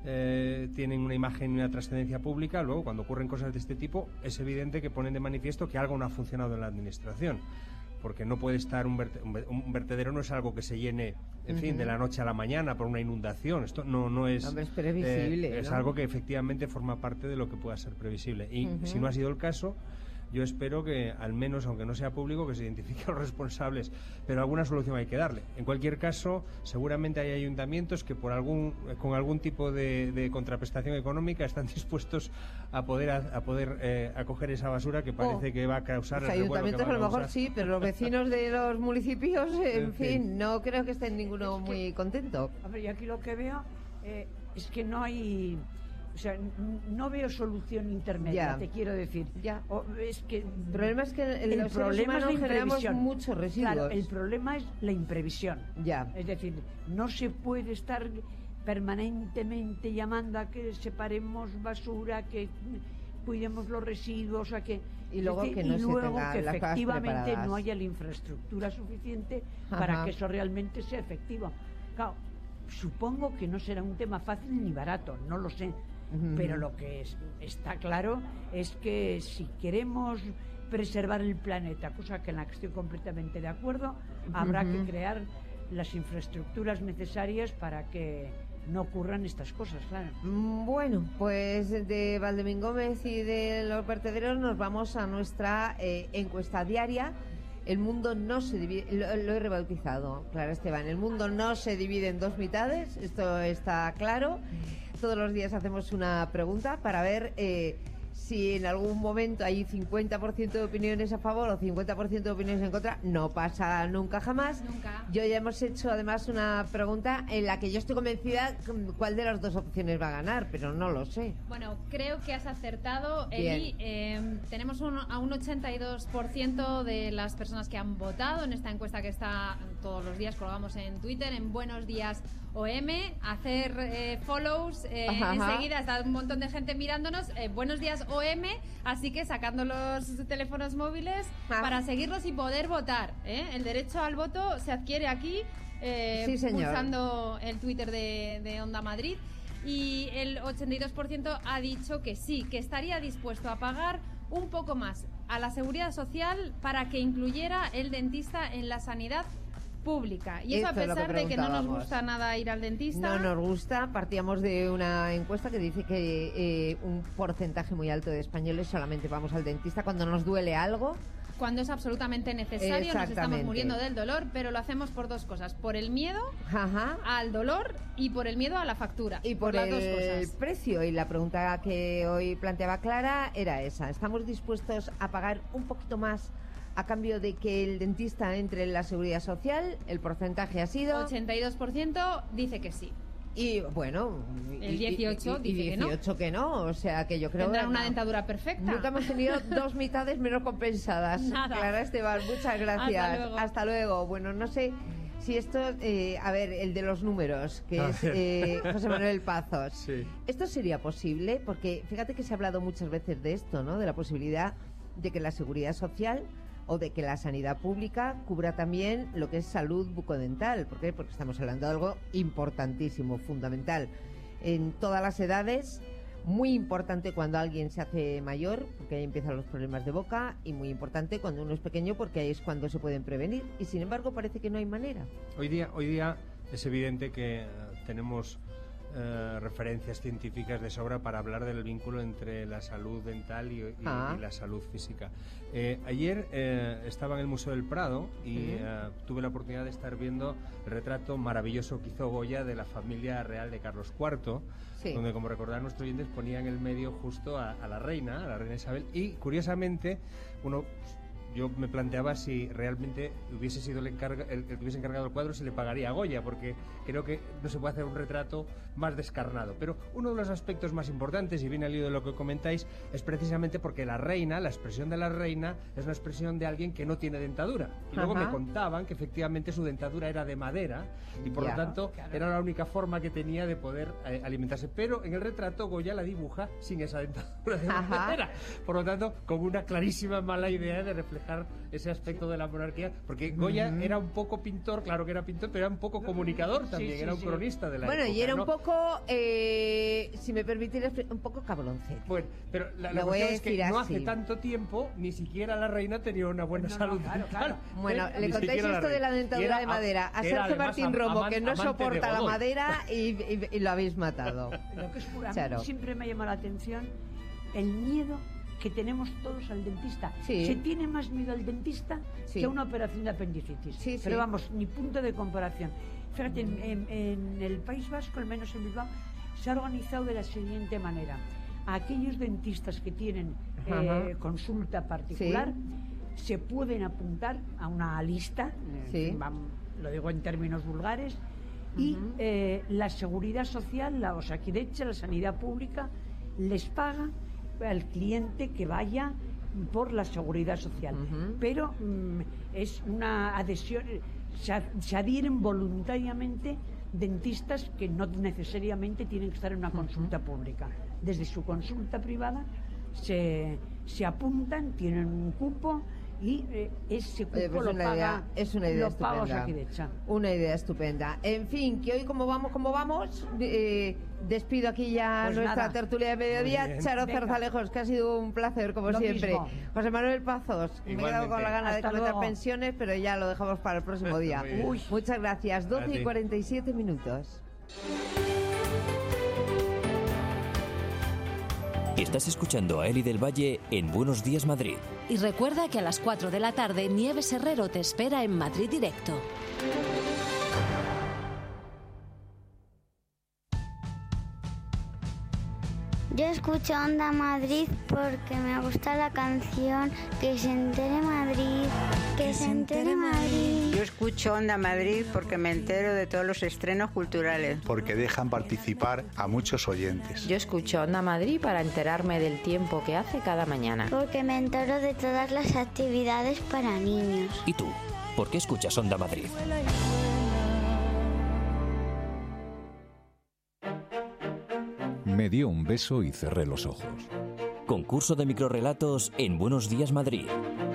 eh, tienen una imagen y una trascendencia pública, luego cuando ocurren cosas de este tipo, es evidente que ponen de manifiesto que algo no ha funcionado en la administración. Porque no puede estar un, verte, un vertedero, no es algo que se llene, en uh-huh. fin, de la noche a la mañana por una inundación. Esto no, no es... Hombre, es previsible, eh, es ¿no? algo que efectivamente forma parte de lo que pueda ser previsible. Y uh-huh. si no ha sido el caso, yo espero que, al menos, aunque no sea público, que se identifiquen los responsables. Pero alguna solución hay que darle. En cualquier caso, seguramente hay ayuntamientos que por algún con algún tipo de, de contraprestación económica están dispuestos a poder a, a poder eh, acoger esa basura que parece oh, que va a causar los el ayuntamientos que va a lo mejor a sí, pero los vecinos de los municipios, en, en fin, fin, no creo que estén ninguno es que, muy contento. A ver, y aquí lo que veo eh, es que no hay... O sea, no veo solución intermedia, ya. te quiero decir. Ya. O, es que el problema es que el los problema es la generamos muchos residuos. Claro, el problema es la imprevisión. Ya. Es decir, no se puede estar permanentemente llamando a que separemos basura, que cuidemos los residuos, a que y luego decir, que no y se luego tenga que las efectivamente no haya la infraestructura suficiente Ajá. para que eso realmente sea efectivo. Claro, supongo que no será un tema fácil ni barato, no lo sé. Uh-huh. Pero lo que es, está claro es que si queremos preservar el planeta, cosa que en la que estoy completamente de acuerdo, uh-huh. habrá que crear las infraestructuras necesarias para que no ocurran estas cosas, claro. Bueno, pues de Valdemín Gómez y de los vertederos nos vamos a nuestra eh, encuesta diaria. El mundo no se divide, lo, lo he rebautizado, Clara Esteban, el mundo no se divide en dos mitades, esto está claro. Todos los días hacemos una pregunta para ver eh, si en algún momento hay cincuenta por ciento de opiniones a favor o cincuenta por ciento de opiniones en contra. No pasa nunca jamás. Nunca. Yo ya hemos hecho además una pregunta en la que yo estoy convencida cuál de las dos opciones va a ganar, pero no lo sé. Bueno, creo que has acertado, Eli. Eh, tenemos un, a un ochenta y dos por ciento de las personas que han votado en esta encuesta que está todos los días, colgamos en Twitter, en Buenos Días O M, hacer eh, follows, eh, ajá, ajá. enseguida está un montón de gente mirándonos, eh, Buenos Días O M, así que sacando los teléfonos móviles ah. para seguirlos y poder votar, ¿eh? El derecho al voto se adquiere aquí, eh, sí, pulsando el Twitter de, de Onda Madrid, y el ochenta y dos por ciento ha dicho que sí, que estaría dispuesto a pagar un poco más a la seguridad social para que incluyera el dentista en la sanidad pública. Y eso, eso a pesar de que no nos gusta nada ir al dentista. No nos gusta. Partíamos de una encuesta que dice que eh, un porcentaje muy alto de españoles solamente vamos al dentista cuando nos duele algo. cuando es absolutamente necesario, nos estamos muriendo del dolor, pero lo hacemos por dos cosas, por el miedo Ajá. al dolor y por el miedo a la factura. Y por, por las el, dos cosas. precio. Y la pregunta que hoy planteaba Clara era esa. ¿Estamos dispuestos a pagar un poquito más a cambio de que el dentista entre en la Seguridad Social? El porcentaje ha sido... ochenta y dos por ciento dice que sí. Y bueno, el dieciocho y, y, y dice dieciocho que no. que no, o sea que yo creo tendrán que una dentadura perfecta. Nunca hemos tenido dos mitades menos compensadas. Nada. Clara Esteban, muchas gracias. Hasta luego. Hasta luego. Bueno, no sé si esto, eh, a ver, el de los números, que a es eh, José Manuel Pazos. Sí. ¿Esto sería posible? Porque fíjate que se ha hablado muchas veces de esto, ¿no? De la posibilidad de que la Seguridad Social o de que la sanidad pública cubra también lo que es salud bucodental. ¿Por qué? Porque estamos hablando de algo importantísimo, fundamental. En todas las edades, muy importante cuando alguien se hace mayor, porque ahí empiezan los problemas de boca, y muy importante cuando uno es pequeño, porque ahí es cuando se pueden prevenir. Y sin embargo parece que no hay manera. Hoy día, hoy día es evidente que uh, tenemos Uh, referencias científicas de sobra para hablar del vínculo entre la salud dental y, y, ah. y la salud física. Eh, ayer eh, estaba en el Museo del Prado y uh-huh. uh, tuve la oportunidad de estar viendo el retrato maravilloso que hizo Goya de la familia real de Carlos cuarto, sí. donde, como recordarán nuestros oyentes, ponía en el medio justo a, a la reina, a la reina Isabel, y curiosamente uno... Yo me planteaba si realmente hubiese sido el, encarga, el, el que hubiese encargado el cuadro, si le pagaría a Goya, porque creo que no se puede hacer un retrato más descarnado. Pero uno de los aspectos más importantes, y viene al hilo de lo que comentáis, es precisamente porque la reina, la expresión de la reina, es una expresión de alguien que no tiene dentadura. Y luego Ajá. me contaban que efectivamente su dentadura era de madera y por ya, lo tanto claro. era la única forma que tenía de poder eh, alimentarse. Pero en el retrato Goya la dibuja sin esa dentadura de Ajá. madera. Por lo tanto, con una clarísima mala idea de reflejar ese aspecto de la monarquía, porque Goya uh-huh. era un poco pintor, claro que era pintor, pero era un poco comunicador también, sí, sí, era un sí. cronista de la bueno, época. Bueno, y era ¿no? un poco, eh, si me permitieres, un poco cabroncete. Bueno, pero la, la cuestión es que no hace tanto tiempo ni siquiera la reina tenía una buena no, salud. No, claro, claro. Bueno, ¿eh? le contáis esto la de la dentadura de madera a Sergio Martín Romo, am, que no soporta la madera y, y, y lo habéis matado. Lo que es pura, claro. Siempre me llama la atención el miedo que tenemos todos al dentista. Sí. Se tiene más miedo al dentista sí. que a una operación de apendicitis. Sí, Pero sí. vamos, ni punto de comparación. Fíjate, en, en, en el País Vasco, al menos en Bilbao, se ha organizado de la siguiente manera. A aquellos dentistas que tienen eh, consulta particular, sí. se pueden apuntar a una lista, sí. eh, vamos, lo digo en términos vulgares, uh-huh. y eh, la Seguridad Social, la Osakidecha, la Sanidad Pública, les paga al cliente que vaya por la Seguridad Social. Uh-huh. Pero mm, es una adhesión, se, se adhieren voluntariamente dentistas que no necesariamente tienen que estar en una consulta uh-huh. pública. Desde su consulta privada se, se apuntan, tienen un cupo y eh, ese cupo eh, pues lo paga, idea, es una idea lo paga Osakidecha. Una idea estupenda. En fin, que hoy como vamos, como vamos, eh, despido aquí ya pues nuestra nada. tertulia de mediodía. Charo Zarzalejos, que ha sido un placer como lo siempre. Mismo. José Manuel Pazos, Igualmente. me he quedado con la gana Hasta de comentar pensiones, pero ya lo dejamos para el próximo día. Uy. Muchas gracias. doce y cuarenta y siete minutos. Estás escuchando a Eli del Valle en Buenos Días Madrid. Y recuerda que a las cuatro de la tarde Nieves Herrero te espera en Madrid Directo. Yo escucho Onda Madrid porque me gusta la canción Que se entere Madrid, que, que se entere Madrid. Yo escucho Onda Madrid porque me entero de todos los estrenos culturales. Porque dejan participar a muchos oyentes. Yo escucho Onda Madrid para enterarme del tiempo que hace cada mañana. Porque me entero de todas las actividades para niños. ¿Y tú? ¿Por qué escuchas Onda Madrid? Me dio un beso y cerré los ojos. Concurso de microrrelatos en Buenos Días Madrid.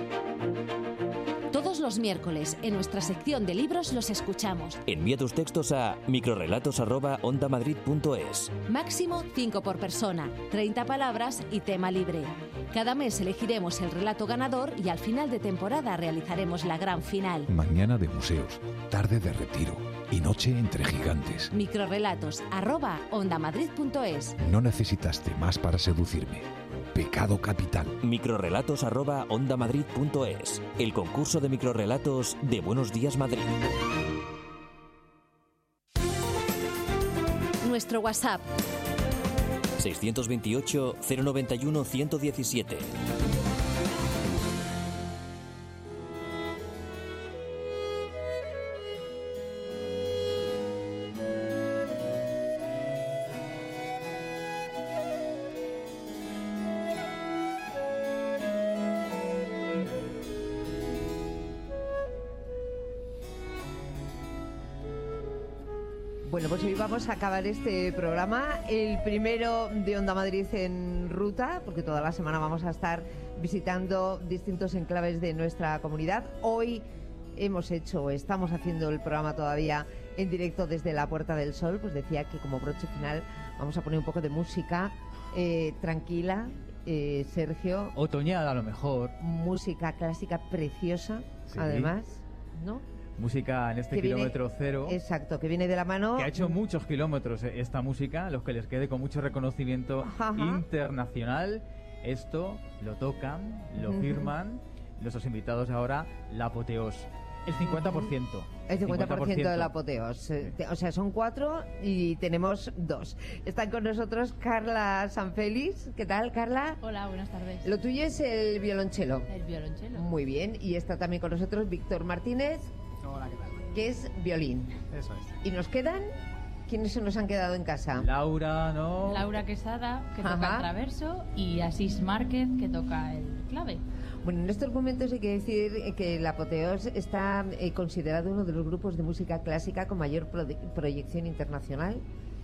Todos los miércoles en nuestra sección de libros los escuchamos. Envía tus textos a microrrelatos arroba ondamadrid punto es. Máximo cinco por persona, treinta palabras y tema libre. Cada mes elegiremos el relato ganador y al final de temporada realizaremos la gran final. Mañana de museos, tarde de retiro y noche entre gigantes. Microrrelatos arroba ondamadrid punto es. No necesitaste más para seducirme. Pecado capital. Microrrelatos arroba ondamadrid punto es. El concurso de microrrelatos de Buenos Días Madrid. Nuestro WhatsApp. seiscientos veintiocho, cero noventa y uno, ciento diecisiete. Bueno, pues hoy vamos a acabar este programa, el primero de Onda Madrid en ruta, porque toda la semana vamos a estar visitando distintos enclaves de nuestra comunidad. Hoy hemos hecho, estamos haciendo el programa todavía en directo desde la Puerta del Sol, pues decía que como broche final vamos a poner un poco de música eh, tranquila, eh, Sergio. Otoñal a lo mejor. Música clásica preciosa, sí. Además, ¿no? Música en este que kilómetro viene, cero. Exacto, que viene de la mano. Que ha hecho muchos kilómetros esta música, los que les quede con mucho reconocimiento Ajá. internacional. Esto lo tocan, lo uh-huh. firman nuestros invitados ahora, la Apoteós. El cincuenta por ciento. El cincuenta por ciento de la Apoteós. Sí. O sea, son cuatro y tenemos dos. Están con nosotros Carla Sanfélix. ¿Qué tal, Carla? Hola, buenas tardes. Lo tuyo es el violonchelo. El violonchelo. Muy bien. Y está también con nosotros Víctor Martínez. Hola, ¿qué tal? Que es violín. Eso es. ¿Y nos quedan? ¿Quiénes se nos han quedado en casa? Laura, ¿no? Laura Quesada, que Ajá. toca el traverso, y Asís Márquez, que toca el clave. Bueno, en estos momentos hay que decir que la Apoteós está eh, considerado uno de los grupos de música clásica con mayor pro- proyección internacional.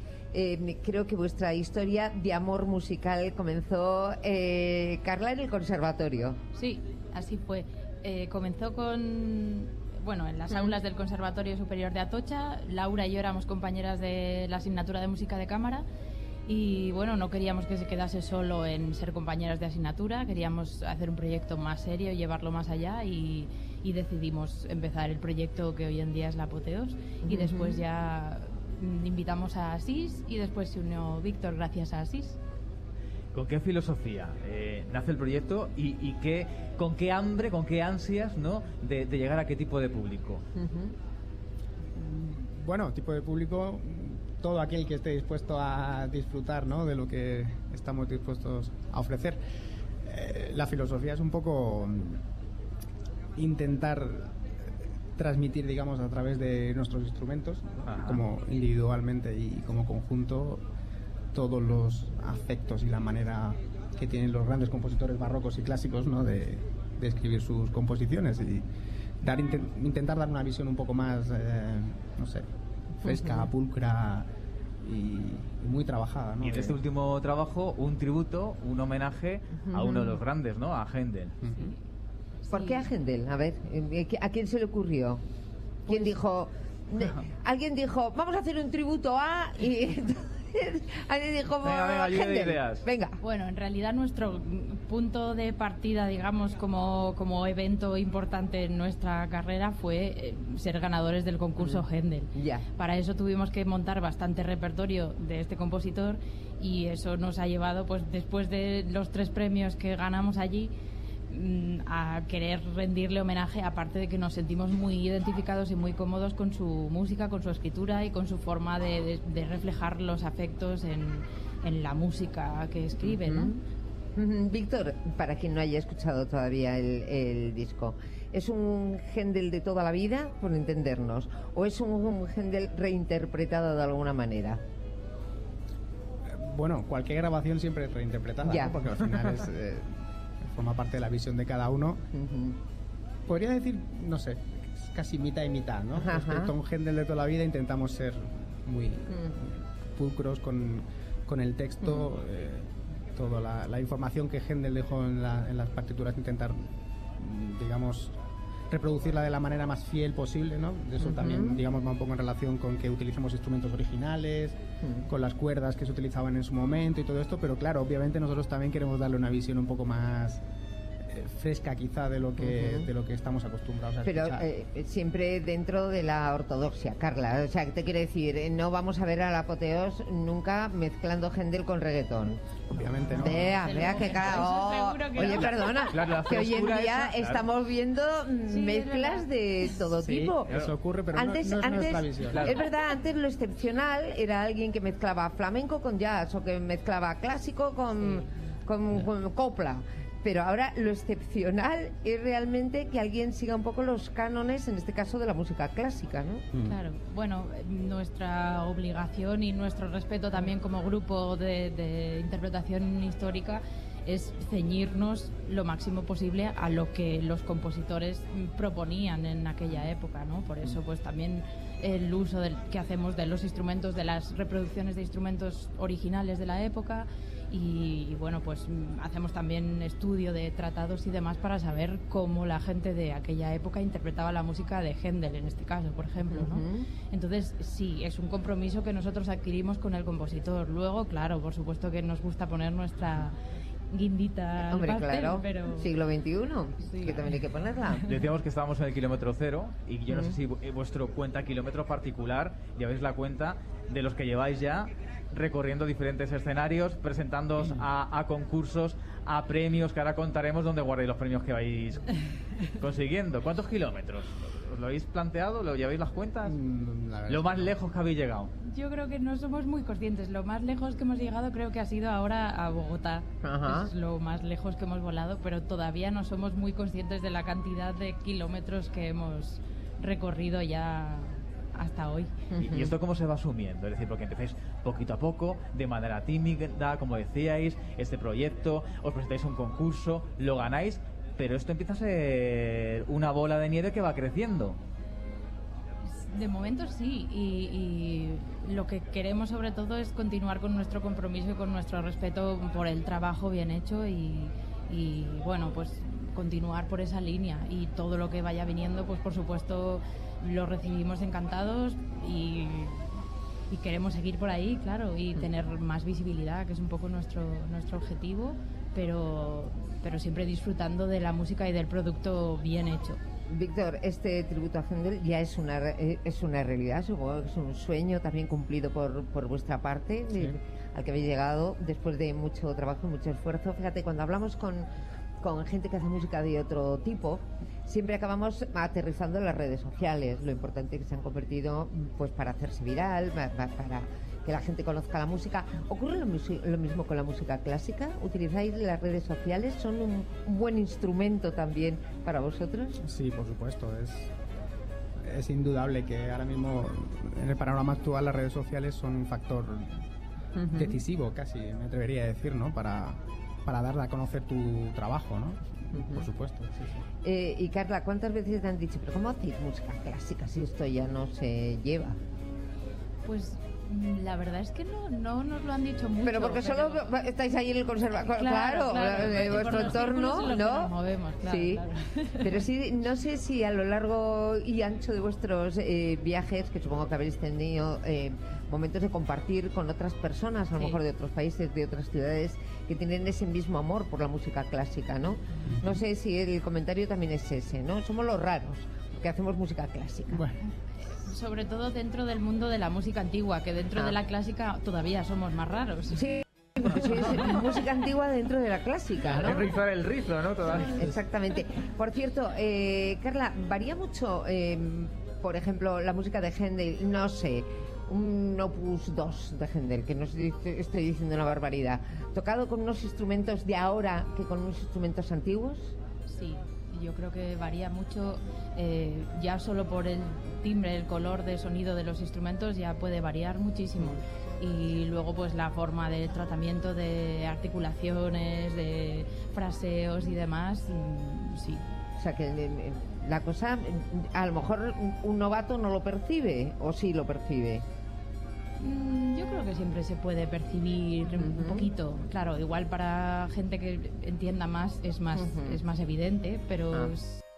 Eh, creo que vuestra historia de amor musical comenzó, eh, Carla, en el conservatorio. Sí, así fue. Eh, comenzó con... Bueno, en las aulas del Conservatorio Superior de Atocha. Laura y yo éramos compañeras de la asignatura de música de cámara y bueno, no queríamos que se quedase solo en ser compañeras de asignatura, queríamos hacer un proyecto más serio y llevarlo más allá y, y decidimos empezar el proyecto que hoy en día es la Apoteós y uh-huh. después ya invitamos a Asís y después se unió Víctor gracias a Asís. ¿Con qué filosofía eh, nace el proyecto y, y qué, con qué hambre, con qué ansias, ¿no? de, de llegar a qué tipo de público? Uh-huh. Bueno, tipo de público, todo aquel que esté dispuesto a disfrutar, ¿no? de lo que estamos dispuestos a ofrecer. Eh, la filosofía es un poco intentar transmitir, digamos, a través de nuestros instrumentos, Ajá. como individualmente y como conjunto, todos los afectos y la manera que tienen los grandes compositores barrocos y clásicos, ¿no? de, de escribir sus composiciones y dar intent, intentar dar una visión un poco más, eh, no sé, fresca, uh-huh. pulcra y, y muy trabajada, ¿no? Y en este último trabajo, un tributo, un homenaje uh-huh. a uno de los grandes, ¿no? A Händel. Uh-huh. ¿Por qué a Händel? A ver, ¿a quién se le ocurrió? ¿Quién pues... dijo? Alguien dijo, vamos a hacer un tributo a... y alguien dijo, venga, venga, lluvia de ideas. Venga. Bueno, en realidad nuestro punto de partida, digamos, como, como evento importante en nuestra carrera fue eh, ser ganadores del concurso mm. Händel. Yeah. Para eso tuvimos que montar bastante repertorio de este compositor y eso nos ha llevado, pues después de los tres premios que ganamos allí, a querer rendirle homenaje, aparte de que nos sentimos muy identificados y muy cómodos con su música, con su escritura y con su forma de, de, de reflejar los afectos en, en la música que escribe, ¿no? Uh-huh. Víctor, para quien no haya escuchado todavía el, el disco, ¿es un Händel de toda la vida, por entendernos, o es un, un Händel reinterpretado de alguna manera? Bueno, cualquier grabación siempre es reinterpretada, ¿no? Porque al final es... Eh... forma parte de la visión de cada uno. Uh-huh. Podría decir, no sé, casi mitad y mitad, ¿no? Uh-huh. Respecto a un Händel de toda la vida intentamos ser muy uh-huh. pulcros con, con el texto, uh-huh. eh, toda la, la información que Händel dejó en, la, en las partituras, intentar, digamos, reproducirla de la manera más fiel posible, ¿no? Eso uh-huh. también, digamos, va un poco en relación con que utilicemos instrumentos originales, uh-huh. con las cuerdas que se utilizaban en su momento y todo esto, pero claro, obviamente nosotros también queremos darle una visión un poco más fresca quizá de lo que uh-huh. de lo que estamos acostumbrados a Pero, escuchar. Pero eh, siempre dentro de la ortodoxia, Carla. O sea, ¿qué te quiere decir? No vamos a ver a la Apoteós nunca mezclando Händel con reggaetón. Obviamente no. Vea, vea que cada... Oh, que oye, no. perdona, claro, que hoy en día esa, estamos claro. viendo sí, mezclas de todo sí, tipo. Eso ocurre, pero antes, no, no es antes, nuestra visión. Claro. Es verdad, antes lo excepcional era alguien que mezclaba flamenco con jazz o que mezclaba clásico con, sí. con, con copla. Pero ahora lo excepcional es realmente que alguien siga un poco los cánones, en este caso de la música clásica, ¿no? Mm. Claro, bueno, nuestra obligación y nuestro respeto también como grupo de, de interpretación histórica es ceñirnos lo máximo posible a lo que los compositores proponían en aquella época, ¿no? Por eso, pues también el uso del, que hacemos de los instrumentos, de las reproducciones de instrumentos originales de la época. Y, y bueno, pues hacemos también estudio de tratados y demás para saber cómo la gente de aquella época interpretaba la música de Händel, en este caso, por ejemplo, ¿no? Uh-huh. Entonces, sí, es un compromiso que nosotros adquirimos con el compositor. Luego, claro, por supuesto que nos gusta poner nuestra guindita Hombre, al pastel, claro, pero... siglo veintiuno, sí. que también hay que ponerla. Decíamos que estábamos en el kilómetro cero y yo no sé si vuestro cuenta kilómetro particular lleváis la cuenta de los que lleváis ya recorriendo diferentes escenarios, presentándoos a, a concursos, a premios, que ahora contaremos dónde guardáis los premios que vais consiguiendo. ¿Cuántos kilómetros? ¿Os lo habéis planteado? ¿Lo lleváis las cuentas? ¿Lo más lejos que habéis llegado? Yo creo que no somos muy conscientes. Lo más lejos que hemos llegado creo que ha sido ahora a Bogotá. Ajá. Es lo más lejos que hemos volado, pero todavía no somos muy conscientes de la cantidad de kilómetros que hemos recorrido ya hasta hoy. ¿Y, ¿Y esto cómo se va asumiendo? Es decir, porque empezáis poquito a poco, de manera tímida, como decíais, este proyecto, os presentáis un concurso, lo ganáis, pero esto empieza a ser una bola de nieve que va creciendo. De momento sí, y, y lo que queremos sobre todo es continuar con nuestro compromiso y con nuestro respeto por el trabajo bien hecho y, y bueno, pues continuar por esa línea, y todo lo que vaya viniendo, pues por supuesto lo recibimos encantados y, y queremos seguir por ahí, claro, y tener más visibilidad, que es un poco nuestro nuestro objetivo, pero pero siempre disfrutando de la música y del producto bien hecho. Víctor, este tributo a Händel ya es una es una realidad, supongo que es un sueño también cumplido por, por vuestra parte, sí. de, al que habéis llegado después de mucho trabajo y mucho esfuerzo. Fíjate, cuando hablamos con con gente que hace música de otro tipo, siempre acabamos aterrizando en las redes sociales, lo importante que se han convertido pues para hacerse viral, para que la gente conozca la música. ¿Ocurre lo, lo mismo con la música clásica? ¿Utilizáis las redes sociales? ¿Son un, un buen instrumento también para vosotros? Sí, por supuesto. Es, es indudable que ahora mismo en el panorama actual las redes sociales son un factor uh-huh. decisivo, casi, me atrevería a decir, ¿no? Para... para darle a conocer tu trabajo, ¿no? Uh-huh. Por supuesto. Sí, sí. Eh, y Carla, ¿cuántas veces te han dicho, pero cómo hacéis música clásica si esto ya no se lleva? Pues la verdad es que no, no nos lo han dicho mucho. Pero porque pero... solo estáis ahí en el conservatorio, claro, claro, claro, de vuestro entorno, ¿no? Nos movemos, claro, sí. Claro. Pero sí, no sé si a lo largo y ancho de vuestros eh, viajes, que supongo que habéis tenido eh, momentos de compartir con otras personas, a lo sí. mejor de otros países, de otras ciudades, que tienen ese mismo amor por la música clásica, ¿no? No sé si el comentario también es ese, ¿no? Somos los raros que hacemos música clásica. Bueno. Sobre todo dentro del mundo de la música antigua, que dentro ah. de la clásica todavía somos más raros. Sí, porque es música antigua dentro de la clásica, ¿no? Es rizar el rizo, ¿no? Todavía. Exactamente. Por cierto, eh, Carla, ¿varía mucho, eh, por ejemplo, la música de Händel? No sé, un opus dos de Händel, que no estoy diciendo una barbaridad, tocado con unos instrumentos de ahora que con unos instrumentos antiguos. Sí, yo creo que varía mucho, eh, ya solo por el timbre, el color de sonido de los instrumentos ya puede variar muchísimo. Y luego pues la forma de tratamiento de articulaciones, de fraseos y demás, sí. O sea que la cosa, a lo mejor un novato no lo percibe, o sí lo percibe. Yo creo que siempre se puede percibir uh-huh. un poquito. Claro, igual para gente que entienda más es más uh-huh. es más evidente, pero ah.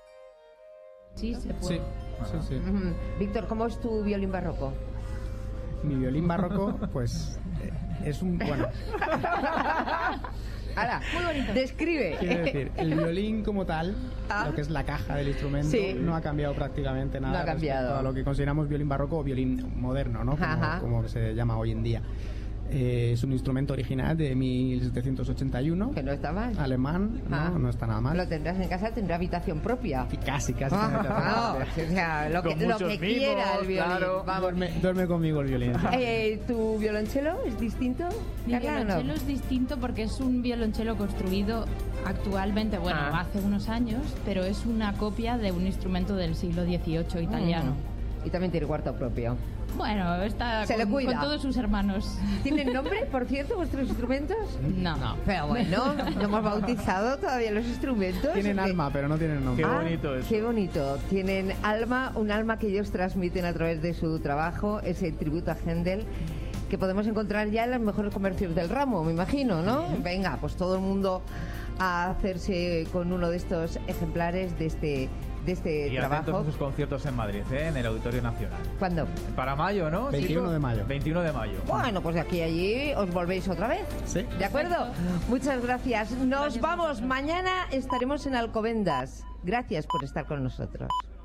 sí se puede. Sí, sí, sí. Uh-huh. Víctor, ¿cómo es tu violín barroco? Mi violín barroco, pues es un bueno. Ahora, muy bonito. Describe. Quiero decir, el violín como tal, ah. lo que es la caja del instrumento, sí. no ha cambiado prácticamente nada. No ha cambiado. A lo que consideramos violín barroco o violín moderno, ¿no? Como, como se llama hoy en día. Eh, es un instrumento original de mil setecientos ochenta y uno. Que no está mal. Alemán, ah. no, no está nada mal. Lo tendrás en casa, tendrá habitación propia. Sí, casi, casi. Ah, no, o sea, lo que, lo que mimos, quiera el violín. Claro. Duerme, duerme conmigo el violín. Eh, ¿Tu violonchelo es distinto? Mi Carla, violonchelo no? es distinto porque es un violonchelo construido actualmente, bueno, ah. hace unos años, pero es una copia de un instrumento del siglo dieciocho italiano. Mm. Y también tiene cuarto propio. Bueno, está Se con, le cuida. con todos sus hermanos. ¿Tienen nombre, por cierto, vuestros instrumentos? No. no. Pero bueno, no hemos bautizado todavía los instrumentos. Tienen que... alma, pero no tienen nombre. Qué ah, bonito eso. Qué bonito. Tienen alma, un alma que ellos transmiten a través de su trabajo, ese tributo a Händel, que podemos encontrar ya en los mejores comercios del ramo, me imagino, ¿no? Sí. Venga, pues todo el mundo a hacerse con uno de estos ejemplares de este... de este y trabajo. atentos a sus conciertos en Madrid, ¿eh? En el Auditorio Nacional. ¿Cuándo? Para mayo, ¿no? veintiuno ¿Sí? de mayo. veintiuno de mayo. Bueno, pues de aquí a allí os volvéis otra vez. Sí. ¿De acuerdo? Perfecto. Muchas gracias. Nos gracias vamos. Mañana estaremos en Alcobendas. Gracias por estar con nosotros.